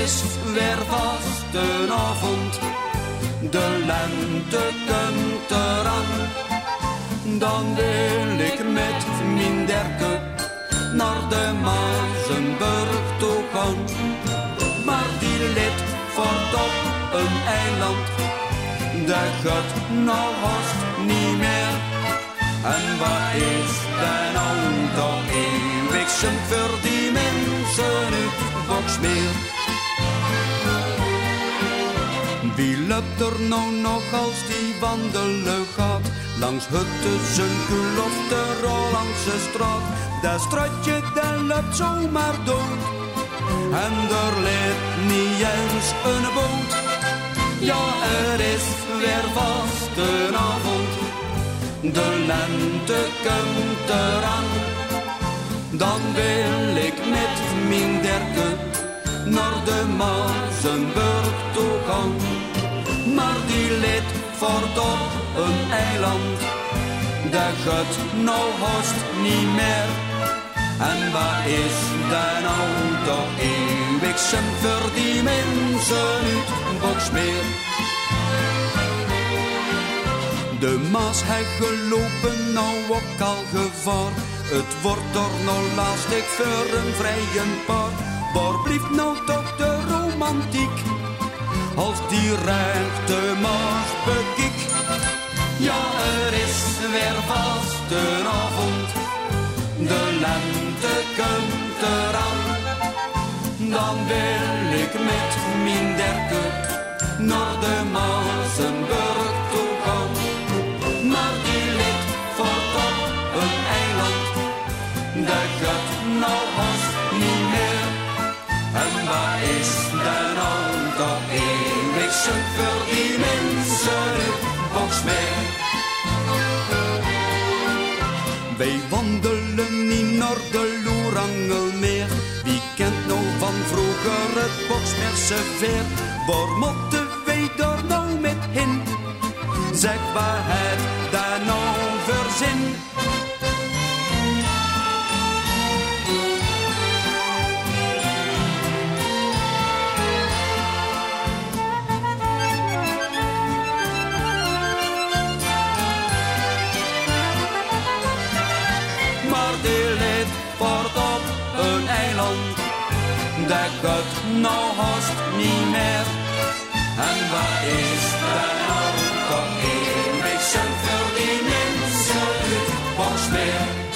is weer vastenavond, de lente komt eraan. Dan wil ik met mijn derke naar de Mazenburg toe gaan. Maar die ligt voort op een eiland, dat gaat nou haast niet meer. En wat is dan nou eeuwig zijn voor die mensen uit Boksmeer? Wie loopt er nou nog als die wandelen gaat? Langs hutten, zijn of de Rolandse straat. Dat straatje, dat loopt zomaar dood. En er ligt niet eens een boot. Ja, er is weer vastenavond, de lente komt eraan. Dan wil ik met mijn derke naar de Mazenburg toe gaan. Maar die ligt voort op een eiland, dat gaat nou haast niet meer. En wat is daar nou toch eeuwig zijn voor die mensen uit Boksmeer? De Maas hij gelopen nou ook al gevaar. Het wordt er nou lastig voor een vrije paar. Waar blijft nou toch de romantiek als die rechte Maas bekijk? Ja, er is weer vastenavond, de lente komt eraan. Dan wil ik met mijn derke naar de Mazenburg toe gaan. Maar die ligt voort op een eiland, dat gaat nou haast niet meer. En wat is daar nou toch eeuwig zoek voor die mensen uit Boksmeer? Wij wandelen niet naar de Loerangelmeer. Wie kent nou van vroeger het Boksmeerse veer? Waar moeten wij daar nou met heen? Zeg, waar het daar nou voor zin? Maar die ligt voort op een eiland, dat gaat nou haast niet meer. En wat is daar nou toch eeuwig zijn voor die mensen uit Boksmeer?